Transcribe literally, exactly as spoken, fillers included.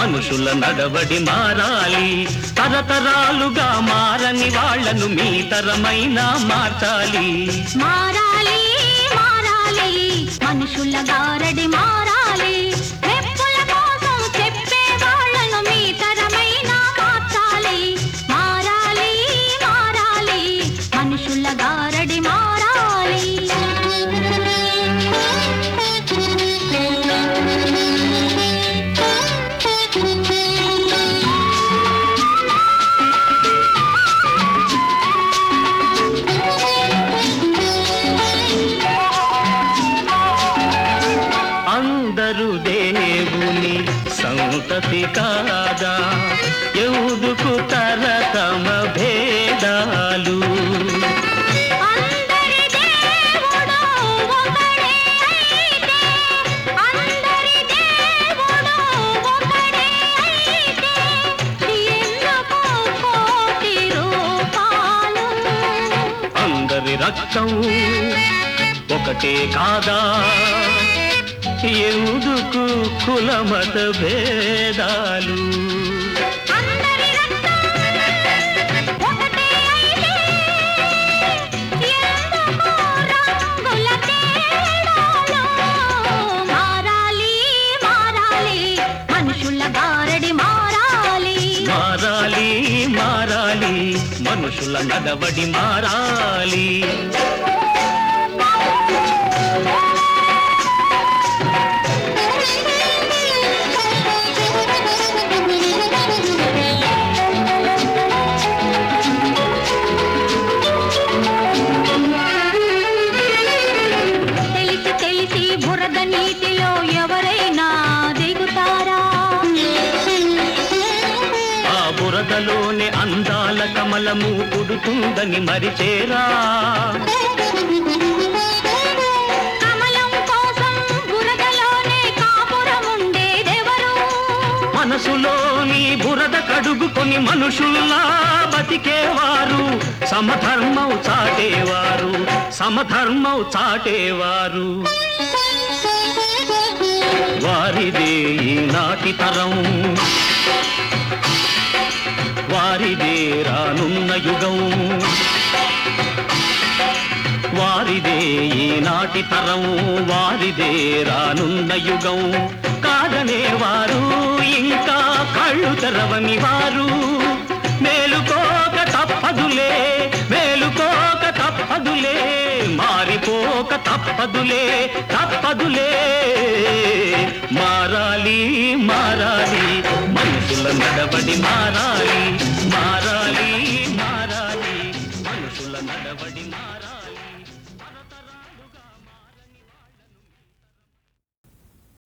మనుషుల నడవడి మారాలి. తరతరాలుగా మారని వాళ్లను మీ తరమైనా మార్చాలి. మారాలి మారాలి మనుషుల గారడి మారాలి. మెప్పుల కోసం చెప్పే వాళ్లను మీ తరమైనా మార్చాలి. మారాలి మారాలి మనుషుల గారడి మారాలి. అందరూ దేవుని సంతతి కాదా, ఎందుకు తరతమ భేదాలు? అందరి దేవుడు ఒకడే అయితే, అందరి దేవుడు ఒకడే అయితే, ఎందుకు కోటి రూపాలు? అందరి రక్తం ఒకటే కాదా, ఎందుకు కులమత భేదాలు? అందరి రక్తం ఒకటే అయితే, ఎందుకు రంగుల తేడాలు? మారాలి మారాలి మనుషుల గారడి మారాలి. మారాలి మారాలి మనుషుల నడవడి మారాలి. తెలిసి తెలిసి బురద నీటిలో ఎవరైనా దిగుతారా? ఆ బురదలోనే అందాల కమలము పుడుతుందని మరిచేరా? కమలం కోసం బురదలోనే కాపురం ఉండేదెవరు? మనసులోని బురద కడుగుకొని మనుషుల్లా బతికేవారు, సమధర్మం చాటేవారు, సమధర్మం చాటేవారు. వారిదే ఈనాటి తరం, వారిదే రానున్న యుగం. వారిదే ఈనాటి తరం, వారిదే రానున్న యుగం. కాదనేవారు ఇంకా కళ్ళు తెరవని వారు, మేలుకోక తప్పదులే, మేలుకోక తప్పదులే, మారిపోక తప్పదులే, తప్పదులే. మారాలి మారాలి మనుషుల నడవడి మారాలి. మారాలి మారాలి మనుషుల నడవడి మారాలి.